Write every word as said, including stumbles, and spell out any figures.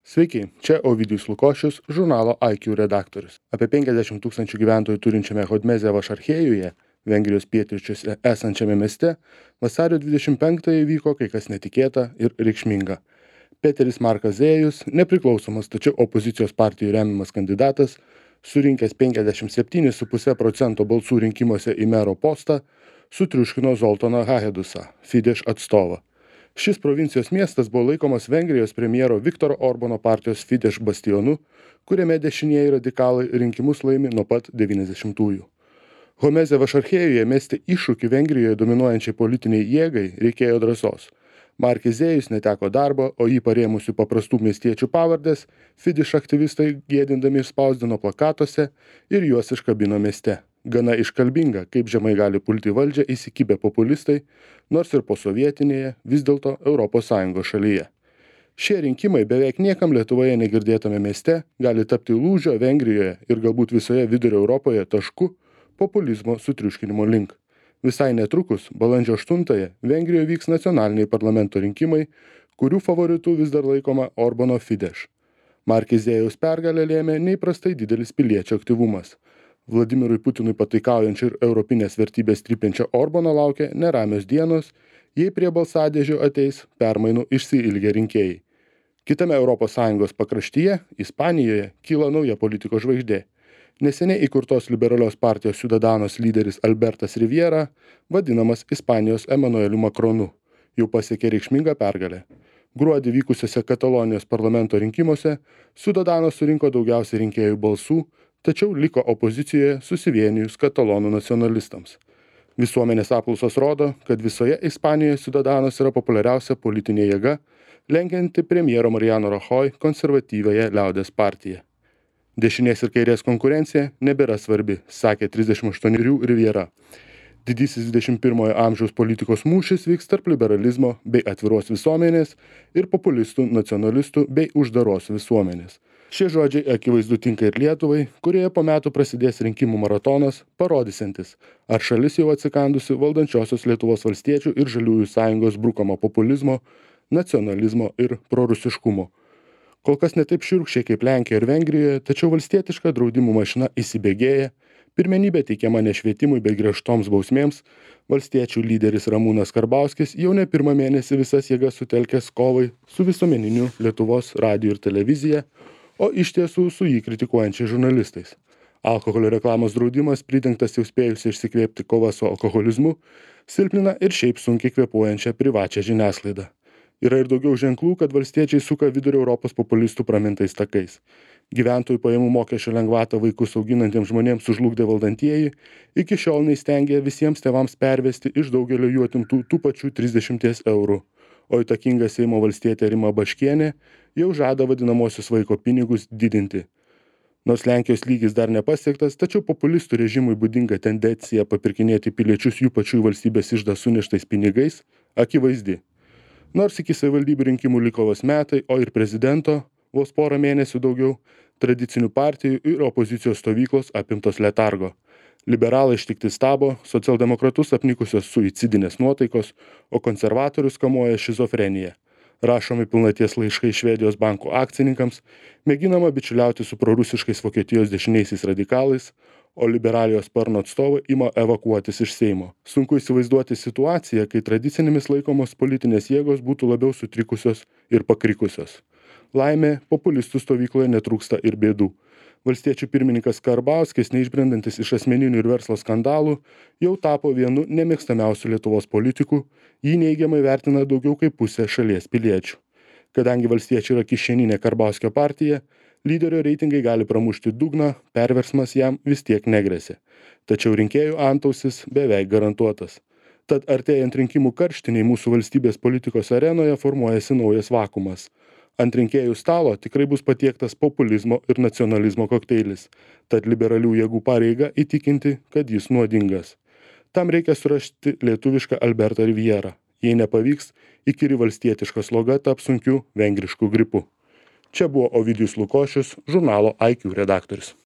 Sveiki, čia Ovidijus Lukošius, žurnalo I Q redaktorius. Apie penkiasdešimt tūkstančių gyventojų turinčiame Hodmeze Vašarchėjuje, Vengrijos pietryčiuose esančiame mieste, vasario dvidešimt penktąją vyko kai kas netikėta ir reikšminga. Peteris Markas Zėjus, nepriklausomas tačiau opozicijos partijų remiamas kandidatas, surinkęs penkiasdešimt septynis su puse procento balsų rinkimuose į mero postą, sutriuškino Zoltaną Hahedusą, Fidesz atstovą. Šis provincijos miestas buvo laikomas Vengrijos premjero Viktoro Orbano partijos Fidesz bastionu, kuriame dešinieji radikalai rinkimus laimi nuo pat devyniasdešimtųjų. Hodmeze Vašarchėjuje mesti iššūkį Vengrijoje dominuojančiai politiniai jėgai reikėjo drąsos. Markas Zėjus neteko darbo, o jį parėmusių paprastų miestiečių pavardės Fidesz aktyvistai gėdindami išspausdino plakatuose ir juos iškabino mieste. Gana iškalbinga, kaip žemai gali pulti valdžią įsikibę populistai, nors ir posovietinėje, vis dėlto Europos Sąjungos šalyje. Šie rinkimai beveik niekam Lietuvoje negirdėtame mieste gali tapti lūžio Vengrijoje ir galbūt visoje vidurio Europoje tašku populizmo sutriuškinimo link. Visai netrukus, balandžio aštuntąją, Vengrijoje vyks nacionaliniai parlamento rinkimai, kurių favoritų vis dar laikoma Orbano Fidesz. Markas Zėjaus pergalę lėmė neįprastai didelis piliečių aktyvumas. Vladimirui Putinui pataikaujančio ir europinės vertybės trypiančio Orbano laukia neramios dienos, jei prie balsadėžių ateis permainų išsiilgę rinkėjai. Kitame Europos Sąjungos pakraštyje, Ispanijoje, kyla nauja politikos žvaigždė. Neseniai įkurtos liberalios partijos Ciudadanos lyderis Albertas Riviera, vadinamas Ispanijos Emanueliu Macronu, jau pasiekė reikšmingą pergalę. Gruodį vykusiuose Katalonijos parlamento rinkimuose Ciudadanos surinko daugiausiai rinkėjų balsų, tačiau liko opozicijoje susivienijus katalonų nacionalistams. Visuomenės apklausos rodo, kad visoje Ispanijoje Ciudadanos yra populiariausia politinė jėga, lenkianti premjero Mariano Rajoy konservatyviąją liaudies partiją. Dešinės ir kairės konkurencija nebėra svarbi, sakė trisdešimt aštuonerių Riviera. Didysis dvidešimt pirmojo amžiaus politikos mūšis vyks tarp liberalizmo bei atviros visuomenės ir populistų, nacionalistų bei uždaros visuomenės. Šie žodžiai akivaizdu tinka ir Lietuvai, kurioje po metų prasidės rinkimų maratonas, parodysiantis, ar šalis jau atsikandusi valdančiosios Lietuvos valstiečių ir žaliųjų sąjungos brukamo populizmo, nacionalizmo ir prorusiškumo. Kol kas ne taip šiurkščiai kaip Lenkijoje ir Vengrijoje, tačiau valstietiška draudimų mašina įsibėgėja, pirmenybė teikiama ne švietimui bei griežtoms bausmėms, valstiečių lyderis Ramūnas Karbauskis jau ne pirmą mėnesį visas jėgas sutelkęs kovai su visuomeniniu Lietuvos radiju ir televizija, o iš tiesų su jį kritikuojančiais žurnalistais. Alkoholio reklamos draudimas, pridengtas jau spėjusi išsikvėpti kova su alkoholizmu, silpnina ir šiaip sunkiai kvėpuojančią privačią žiniasklaidą. Yra ir daugiau ženklų, kad valstiečiai suka vidurio Europos populistų pramintais takais. Gyventojų pajamų mokesčio lengvatą vaikus auginantiems žmonėms sužlugdė valdantieji, iki šiol neįstengė visiems tėvams pervesti iš daugelio jų atimtų tų pačių trisdešimties eurų. O įtakinga Seimo valstietė Rima Baškienė jau žada vadinamosius vaiko pinigus didinti. Nors Lenkijos lygis dar nepasiektas, tačiau populistų režimui būdinga tendencija papirkinėti piliečius jų pačių valstybės iždą suneštais pinigais akivaizdi. Nors iki savivaldybių rinkimų liko vos metai, o ir prezidento vos porą mėnesių daugiau, tradicinių partijų ir opozicijos stovyklos apimtos letargo. Liberalai ištikti stabo, socialdemokratus apnikusios suicidinės nuotaikos, o konservatorius kamuoja šizofrenija. Rašomi pilnaties laiškai Švedijos bankų akcininkams, mėginama bičiuliauti su prorusiškais Vokietijos dešiniaisiais radikalais, o liberaliojo sparno atstovai ima evakuotis iš Seimo. Sunku įsivaizduoti situaciją, kai tradicinėmis laikomos politinės jėgos būtų labiau sutrikusios ir pakrikusios. Laimė, populistų stovykloje netrūksta ir bėdų. Valstiečių pirmininkas Karbauskis, neišbrendantis iš asmeninių ir verslo skandalų, jau tapo vienu nemėgstamiausių Lietuvos politikų, jį neigiamai vertina daugiau kaip pusė šalies piliečių. Kadangi valstiečiai yra kišeninė Karbauskio partija, lyderio reitingai gali pramušti dugną, perversmas jam vis tiek negresia. Tačiau rinkėjų antausis beveik garantuotas. Tad artėjant rinkimų karštiniai mūsų valstybės politikos arenoje formuojasi naujas vakuumas. Ant rinkėjų stalo tikrai bus patiektas populizmo ir nacionalizmo kokteilis, tad liberalių jėgų pareiga įtikinti, kad jis nuodingas. Tam reikia surasti lietuvišką Albertą Rivierą. Jei nepavyks, įkyri valstietiška sloga taps sunkiu vengrišku gripu. Čia buvo Ovidijus Lukošius, žurnalo I Q redaktorius.